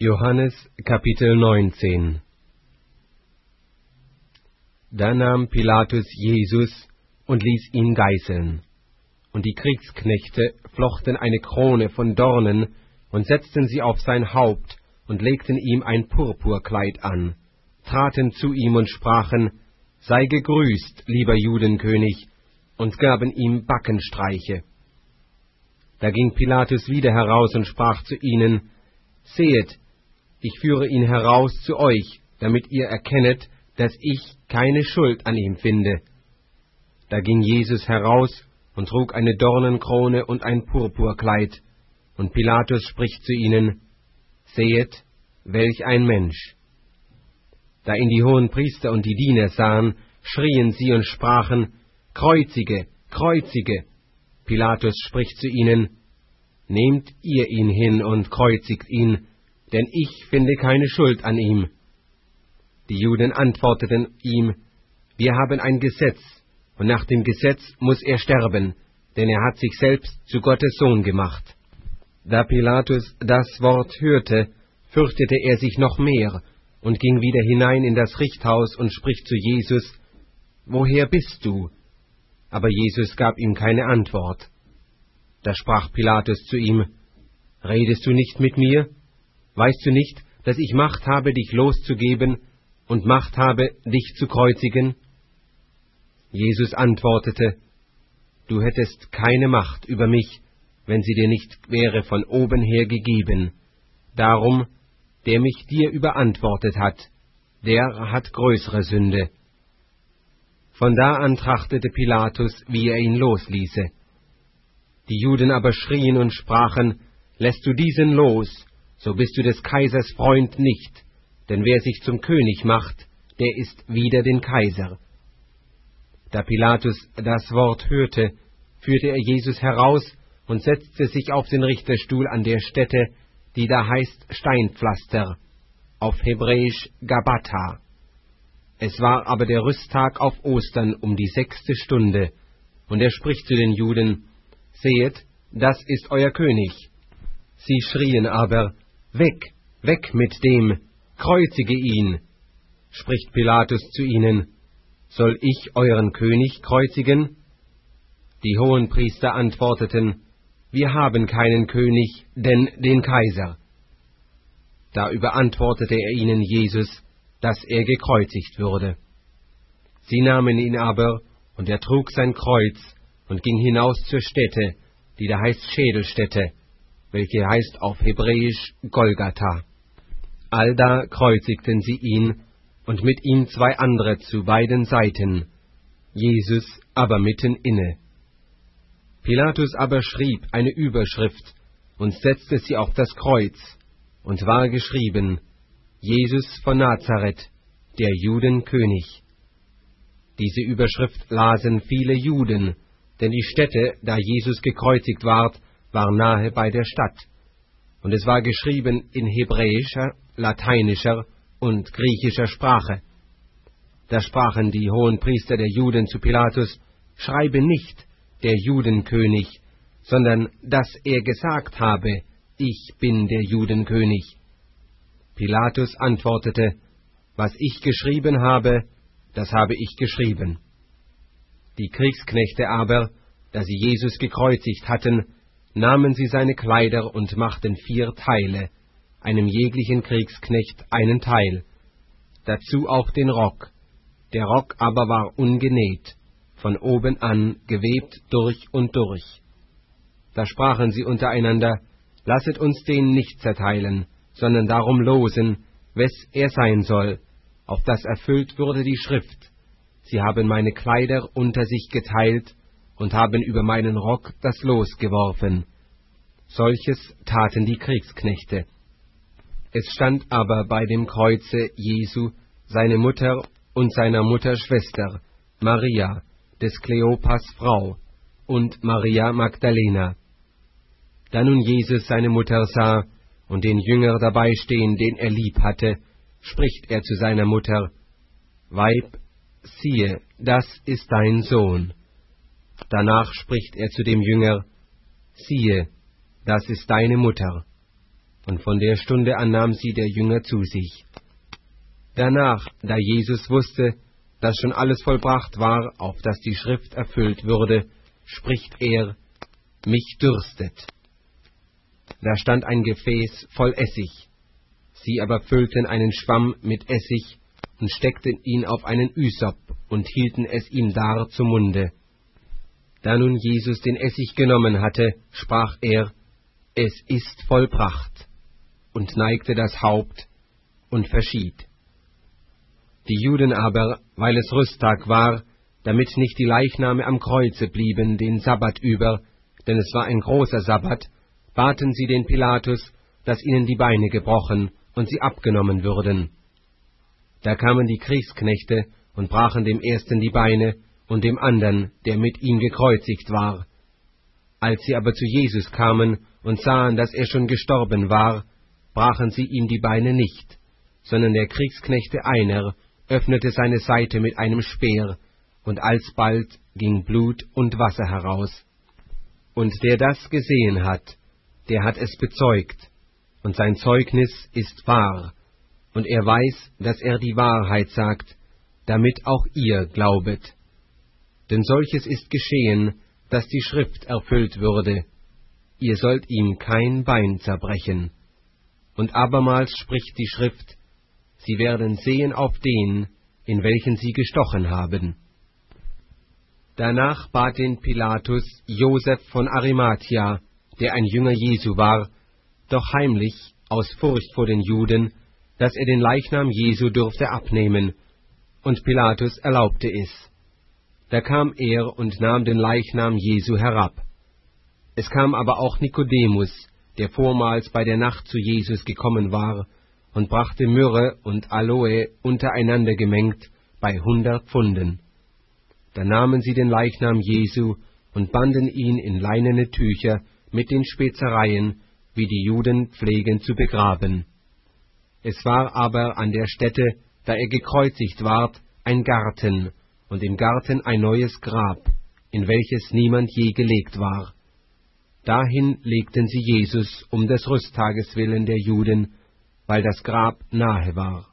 Johannes Kapitel 19. Da nahm Pilatus Jesus und ließ ihn geißeln. Und die Kriegsknechte flochten eine Krone von Dornen und setzten sie auf sein Haupt und legten ihm ein Purpurkleid an, traten zu ihm und sprachen: Sei gegrüßt, lieber Judenkönig, und gaben ihm Backenstreiche. Da ging Pilatus wieder heraus und sprach zu ihnen: Sehet, ich führe ihn heraus zu euch, damit ihr erkennet, dass ich keine Schuld an ihm finde. Da ging Jesus heraus und trug eine Dornenkrone und ein Purpurkleid, und Pilatus spricht zu ihnen: Sehet, welch ein Mensch! Da ihn die Hohenpriester und die Diener sahen, schrien sie und sprachen: Kreuzige, kreuzige! Pilatus spricht zu ihnen: Nehmt ihr ihn hin und kreuzigt ihn, denn ich finde keine Schuld an ihm. Die Juden antworteten ihm: Wir haben ein Gesetz, und nach dem Gesetz muss er sterben, denn er hat sich selbst zu Gottes Sohn gemacht. Da Pilatus das Wort hörte, fürchtete er sich noch mehr und ging wieder hinein in das Richthaus und spricht zu Jesus: Woher bist du? Aber Jesus gab ihm keine Antwort. Da sprach Pilatus zu ihm: Redest du nicht mit mir? Weißt du nicht, dass ich Macht habe, dich loszugeben, und Macht habe, dich zu kreuzigen? Jesus antwortete: Du hättest keine Macht über mich, wenn sie dir nicht wäre von oben her gegeben. Darum, der mich dir überantwortet hat, der hat größere Sünde. Von da an trachtete Pilatus, wie er ihn losließe. Die Juden aber schrien und sprachen: Lässt du diesen los, so bist du des Kaisers Freund nicht, denn wer sich zum König macht, der ist wider den Kaiser. Da Pilatus das Wort hörte, führte er Jesus heraus und setzte sich auf den Richterstuhl an der Stätte, die da heißt Steinpflaster, auf Hebräisch Gabbatha. Es war aber der Rüsttag auf Ostern um die 6. Stunde, und er spricht zu den Juden: Sehet, das ist euer König. Sie schrien aber: Weg, weg mit dem, kreuzige ihn. Spricht Pilatus zu ihnen: Soll ich euren König kreuzigen? Die Hohenpriester antworteten: Wir haben keinen König, denn den Kaiser. Da überantwortete er ihnen Jesus, dass er gekreuzigt würde. Sie nahmen ihn aber, und er trug sein Kreuz und ging hinaus zur Stätte, die da heißt Schädelstätte, welche heißt auf Hebräisch Golgatha. Allda kreuzigten sie ihn, und mit ihm 2 andere zu beiden Seiten, Jesus aber mitten inne. Pilatus aber schrieb eine Überschrift und setzte sie auf das Kreuz, und war geschrieben: Jesus von Nazareth, der Judenkönig. Diese Überschrift lasen viele Juden, denn die Stätte, da Jesus gekreuzigt ward, war nahe bei der Stadt. Und es war geschrieben in hebräischer, lateinischer und griechischer Sprache. Da sprachen die Hohenpriester der Juden zu Pilatus: Schreibe nicht der Judenkönig, sondern dass er gesagt habe: Ich bin der Judenkönig. Pilatus antwortete: Was ich geschrieben habe, das habe ich geschrieben. Die Kriegsknechte aber, da sie Jesus gekreuzigt hatten, nahmen sie seine Kleider und machten 4 Teile, einem jeglichen Kriegsknecht einen Teil, dazu auch den Rock. Der Rock aber war ungenäht, von oben an gewebt durch und durch. Da sprachen sie untereinander: Lasset uns den nicht zerteilen, sondern darum losen, wes er sein soll, auf das erfüllt würde die Schrift: Sie haben meine Kleider unter sich geteilt und haben über meinen Rock das Los geworfen. Solches taten die Kriegsknechte. Es stand aber bei dem Kreuze Jesu seine Mutter und seiner Mutter Schwester, Maria, des Kleopas Frau, und Maria Magdalena. Da nun Jesus seine Mutter sah und den Jünger dabei stehen, den er lieb hatte, spricht er zu seiner Mutter: Weib, siehe, das ist dein Sohn. Danach spricht er zu dem Jünger: Siehe, das ist deine Mutter. und von der Stunde an nahm sie der Jünger zu sich. Danach, da Jesus wusste, dass schon alles vollbracht war, auf dass die Schrift erfüllt würde, spricht er: Mich dürstet. Da stand ein Gefäß voll Essig. Sie aber füllten einen Schwamm mit Essig und steckten ihn auf einen Ysop und hielten es ihm dar zum Munde. Da nun Jesus den Essig genommen hatte, sprach er: Es ist vollbracht, und neigte das Haupt und verschied. Die Juden aber, weil es Rüsttag war, damit nicht die Leichname am Kreuze blieben den Sabbat über, denn es war ein großer Sabbat, baten sie den Pilatus, dass ihnen die Beine gebrochen und sie abgenommen würden. Da kamen die Kriegsknechte und brachen dem ersten die Beine und dem andern, der mit ihm gekreuzigt war. Als sie aber zu Jesus kamen und sahen, dass er schon gestorben war, brachen sie ihm die Beine nicht, sondern der Kriegsknechte einer öffnete seine Seite mit einem Speer, und alsbald ging Blut und Wasser heraus. Und der das gesehen hat, der hat es bezeugt, und sein Zeugnis ist wahr, und er weiß, dass er die Wahrheit sagt, damit auch ihr glaubet. Denn solches ist geschehen, dass die Schrift erfüllt würde: Ihr sollt ihm kein Bein zerbrechen. Und abermals spricht die Schrift: Sie werden sehen auf den, in welchen sie gestochen haben. Danach bat den Pilatus Joseph von Arimathia, der ein Jünger Jesu war, doch heimlich, aus Furcht vor den Juden, dass er den Leichnam Jesu dürfte abnehmen, und Pilatus erlaubte es. Da kam er und nahm den Leichnam Jesu herab. Es kam aber auch Nikodemus, der vormals bei der Nacht zu Jesus gekommen war, und brachte Myrrhe und Aloe untereinander gemengt bei 100 Pfunden. Da nahmen sie den Leichnam Jesu und banden ihn in leinene Tücher mit den Spezereien, wie die Juden pflegen zu begraben. Es war aber an der Stätte, da er gekreuzigt ward, ein Garten, und im Garten ein neues Grab, in welches niemand je gelegt war. Dahin legten sie Jesus um des Rüsttages willen der Juden, weil das Grab nahe war.